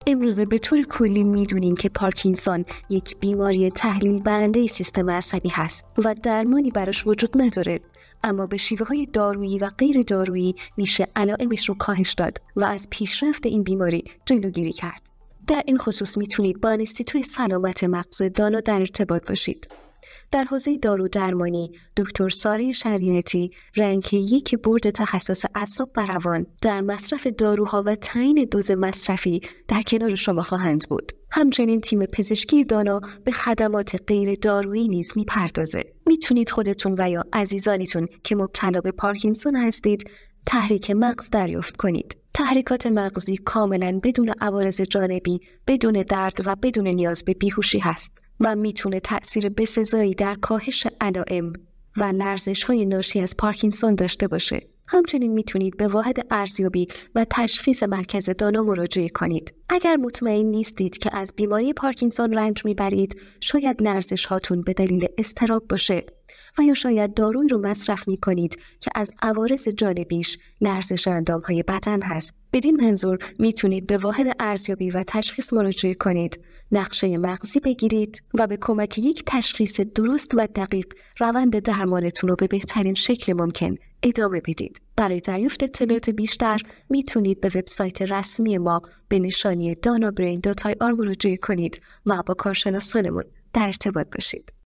امروزه به طور کلی میدونیم که پارکینسون یک بیماری تحلیل برنده سیستم عصبی هست و درمانی براش وجود نداره، اما به شیوه‌های دارویی و غیر دارویی میشه علائمش رو کاهش داد و از پیشرفت این بیماری جلوگیری کرد. در این خصوص میتونید با انستیتوی سلامت مغز دانا در ارتباط باشید. در حوزه دارو درمانی، دکتر ساره شریعتی رنک 1 بورد تخصص اعصاب و روان در مصرف داروها و تعیین دوز مصرفی در کنار شما خواهند بود. همچنین تیم پزشکی دانا به خدمات غیر دارویی نیز میپردازه. میتونید خودتون و یا عزیزانتون که مبتلا به پارکینسون هستید تحریک مغز دریافت کنید. تحریکات مغزی کاملا بدون عوارض جانبی، بدون درد و بدون نیاز به بیهوشی هست و میتونه تأثیر بسزایی در کاهش علائم و لرزش‌های ناشی از پارکینسون داشته باشه. همچنین میتونید به واحد ارزیابی و تشخیص مرکز دانا مراجعه کنید. اگر مطمئن نیستید که از بیماری پارکینسون رنج میبرید، شاید لرزش هاتون به دلیل اضطراب باشه و یا شاید دارویی رو مصرف میکنید که از عوارض جانبیش لرزش اندام‌های بدن هست. بدین منظور میتونید به واحد ارزیابی و تشخیص مراجعه کنید، نقشه مغزی بگیرید و به کمک یک تشخیص درست و دقیق روند درمانتون رو به بهترین شکل ممکن ادامه بدید. برای دریافت اطلاعات بیشتر میتونید به وبسایت رسمی ما به نشانی danabrain.ir مراجعه کنید و با کارشناسانمون در ارتباط باشید.